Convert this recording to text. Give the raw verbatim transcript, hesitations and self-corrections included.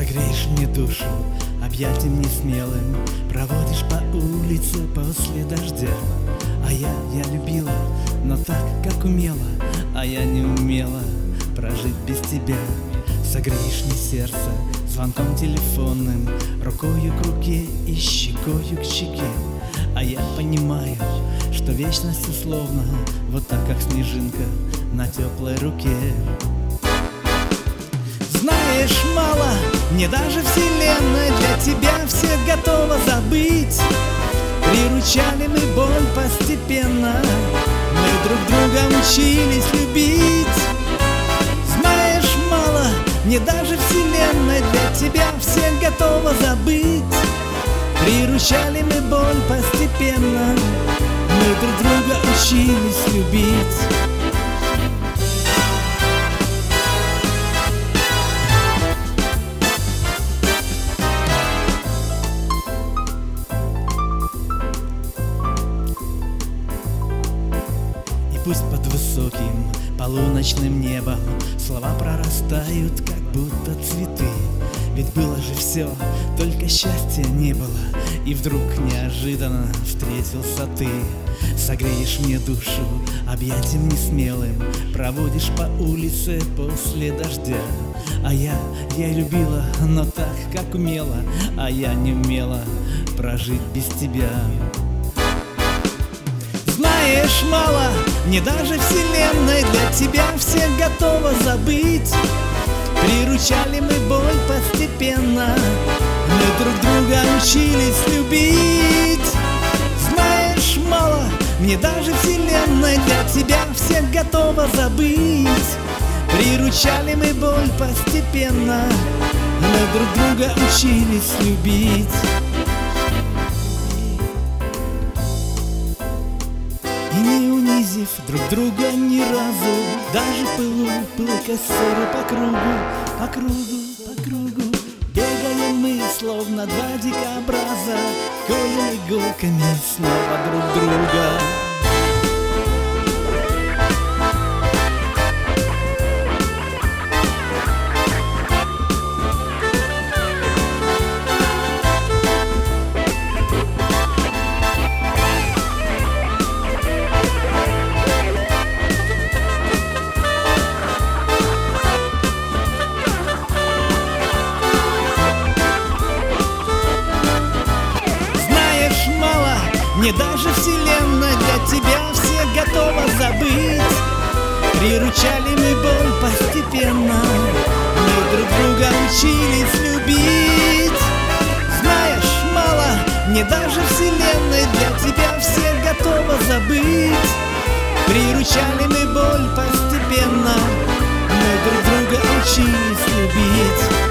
Согреешь мне душу объятием несмелым, проводишь по улице после дождя. А я, я любила, но так, как умела, а я не умела прожить без тебя. Согреешь мне сердце звонком телефонным, рукою к руке и щекою к щеке. А я понимаю, что вечность условно, вот так, как снежинка на теплой руке. Знаешь, мало, мне даже вселенная для тебя всех готова забыть. Приручали мы боль постепенно, мы друг друга учились любить. Знаешь, мало, мне даже вселенная для тебя всех готова забыть. Приручали мы боль постепенно, мы друг друга учились любить. Пусть под высоким полуночным небом слова прорастают, как будто цветы. Ведь было же все, только счастья не было, и вдруг неожиданно встретился ты. Согреешь мне душу объятием несмелым, проводишь по улице после дождя. А я, я любила, но так, как умела, а я не умела прожить без тебя. Знаешь, мало, мне даже вселенная для тебя всех готова забыть. Приручали мы боль постепенно, мы друг друга учились любить. Знаешь, мало, мне даже вселенная для тебя всех готова забыть. Приручали мы боль постепенно, мы друг друга учились любить. И не унизив друг друга ни разу, даже пылу, пылкой ссоры по кругу, по кругу, по кругу бегаем мы, словно два дикобраза, колем иголками снова друг друга. Мне даже вселенная для тебя всех готова забыть. Приручали мы боль постепенно, мы друг друга учились любить. Знаешь, мало, мне даже вселенная для тебя всех готова забыть. Приручали мы боль постепенно, мы друг друга учились любить.